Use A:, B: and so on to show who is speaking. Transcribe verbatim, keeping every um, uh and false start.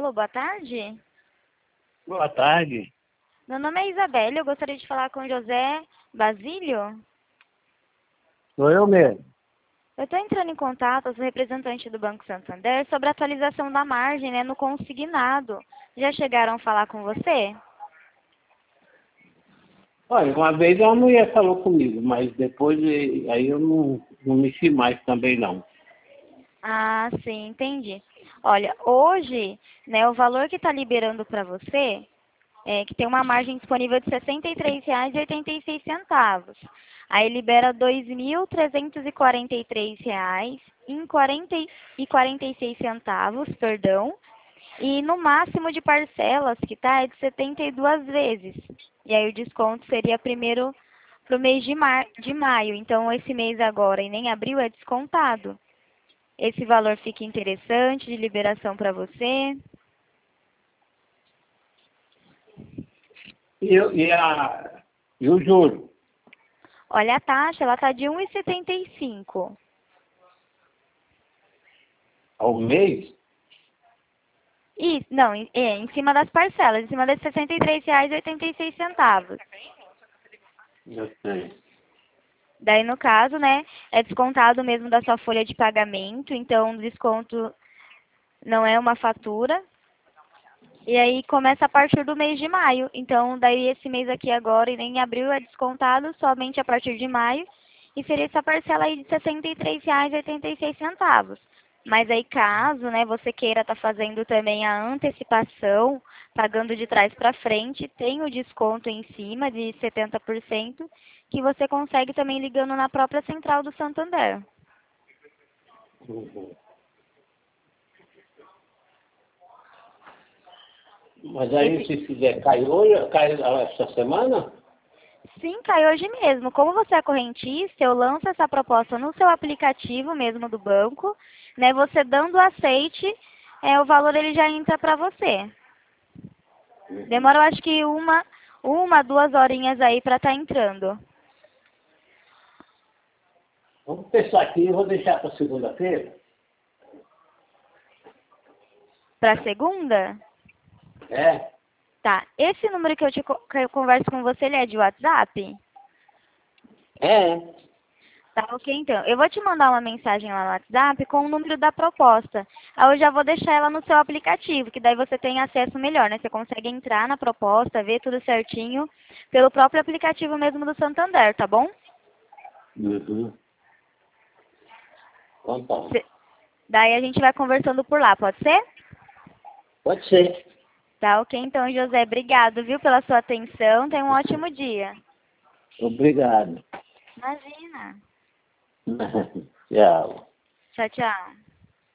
A: Alô, boa tarde.
B: Boa tarde.
A: Meu nome é Isabelle, eu gostaria de falar com o José Basílio.
B: Sou eu mesmo.
A: Eu estou entrando em contato, eu sou representante do Banco Santander, sobre a atualização da margem, né, no consignado. Já chegaram a falar com você?
B: Olha, uma vez uma mulher falou comigo, mas depois eh, aí eu não, não mexi mais também não.
A: Ah, sim, entendi. Olha, hoje, né, o valor que está liberando para você, é, que tem uma margem disponível de sessenta e três reais e oitenta e seis centavos. Aí libera dois mil trezentos e quarenta e três reais em quarenta e quarenta e seis centavos, perdão. E no máximo de parcelas que tá é de setenta e duas vezes. E aí o desconto seria primeiro para o mês de, mar... de maio. Então esse mês agora e nem abril é descontado. Esse valor fica interessante de liberação para você.
B: E, eu- e, a, e o juro?
A: Olha a taxa, ela tá de um e setenta e cinco.
B: Ao mês?
A: Isso, não, em- é, em cima das parcelas, em cima das sessenta e três reais e oitenta e seis centavos.
B: Eu sei.
A: Daí, no caso, né, é descontado mesmo da sua folha de pagamento, então o desconto não é uma fatura. E aí começa a partir do mês de maio. Então, daí esse mês aqui agora, e nem em abril, é descontado somente a partir de maio. E seria essa parcela aí de sessenta e três reais e oitenta e seis centavos. Mas aí caso, né, você queira estar fazendo também a antecipação, pagando de trás para frente, tem o desconto em cima de setenta por cento, que você consegue também ligando na própria central do Santander.
B: Uhum. Mas aí
A: Esse,
B: se fizer, cai hoje, cai essa semana?
A: Sim, cai hoje mesmo. Como você é correntista, eu lanço essa proposta no seu aplicativo mesmo do banco, né? Você dando aceite, é, o valor ele já entra para você. Demora, eu acho que uma, uma, duas horinhas aí para estar entrando.
B: Vamos pensar aqui, eu vou deixar para segunda-feira.
A: Para segunda?
B: É?
A: Tá. Esse número que eu, te, co- que eu converso com você, ele é de WhatsApp?
B: É.
A: Tá, ok, então. Eu vou te mandar uma mensagem lá no WhatsApp com o número da proposta. Aí eu já vou deixar ela no seu aplicativo, que daí você tem acesso melhor, né? Você consegue entrar na proposta, ver tudo certinho pelo próprio aplicativo mesmo do Santander, tá bom?
B: Uhum. Então tá.
A: Cê- Daí a gente vai conversando por lá, pode ser?
B: Pode ser.
A: Tá, ok, então, José. Obrigado, viu, pela sua atenção. Tenha um ótimo dia.
B: Obrigado.
A: Imagina.
B: Tchau.
A: Tchau, tchau.